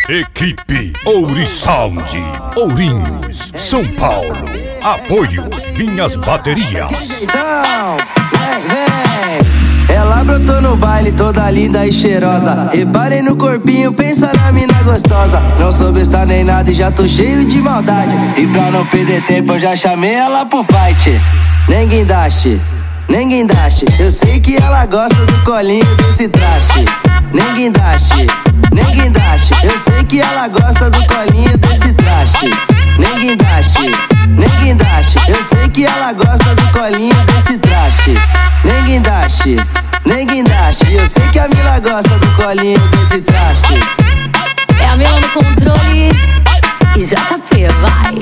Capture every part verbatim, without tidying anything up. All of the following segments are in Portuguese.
Equipe Ourisound, Ourinhos, São Paulo. Apoio Vinhas Baterias. Então, vem, vem. Ela brotou no baile toda linda e cheirosa. Reparei no corpinho, pensa na mina gostosa. Não soube estar nem nada e já tô cheio de maldade. E pra não perder tempo eu já chamei ela pro fight. Nem guindaste, nem guindaste. Eu sei que ela gosta do colinho desse traste. Nem guindaste, nem guindaste. Eu sei que ela gosta do colinho desse traste. Nem guindaste, nem guindaste. Eu sei que ela gosta do colinho desse traste. Nem guindaste, nem guindaste. Eu sei que a Mila gosta do colinho desse traste. É a Mila no controle e J P vai.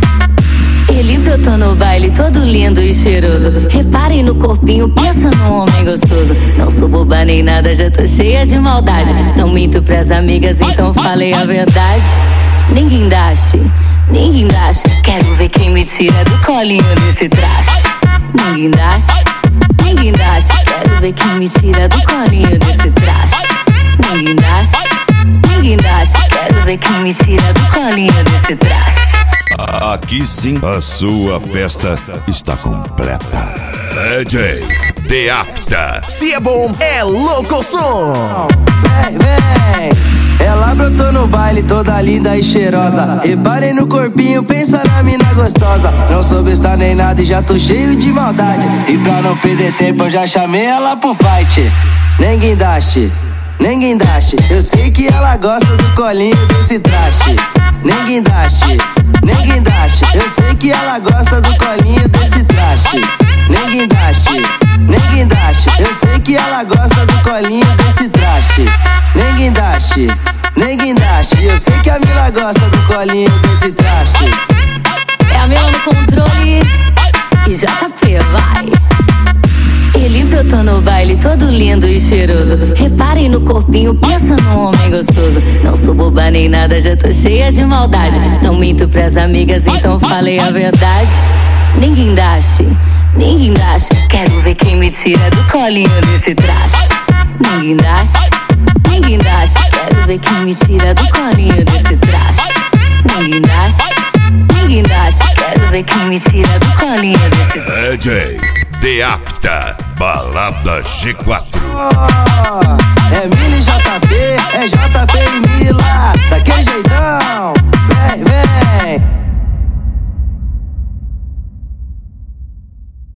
Ele brotou no baile todo lindo e cheiroso. Reparem no corpinho, pensa num homem gostoso. Não sou boba nem nada, já tô cheia de maldade. Não minto pras amigas, então falei a verdade. Nem guindaste, nem guindaste. Quero ver quem me tira do colinho desse traste. Nem guindaste, nem guindaste. Quero ver quem me tira do colinho desse traste. Nem guindaste, nem guindaste. Quero ver quem me tira do colinho desse traste. Aqui sim, a sua festa está completa. D J Deapta. Se é bom, é louco som. Vem, vem. Ela brotou no baile toda linda e cheirosa. Reparei no corpinho, pensa na mina gostosa. Não soube estar nem nada e já tô cheio de maldade. E pra não perder tempo eu já chamei ela pro fight. Nem guindaste, nem guindaste. Eu sei que ela gosta do colinho desse traste. Nem guindaste, nem guindaste. Eu sei que ela gosta do colinho desse traste. Nem guindaste, nem guindaste. Eu sei que ela gosta do colinho desse traste. Nem guindaste, nem guindaste. Eu sei que a Mila gosta do colinho desse traste. É a Mila no controle e J P vai. Ele brotou no baile todo lindo e cheiroso. Reparem no corpinho, pensa num homem gostoso. Não sou boba nem nada, já tô cheia de maldade. Não minto pras amigas, então falei a verdade. Nem guindaste, nem guindaste. Quero ver quem me tira do colinho desse traste. Nem guindaste, nem guindaste. Quero ver quem me tira do colinho desse traste. Nem guindaste, nem guindaste. Quero ver quem me tira do colinho desse traste. D J Deapta, Balada G quatro. Oh, é Mila e J P, é J P e Mila. Daquele jeitão, vem, vem.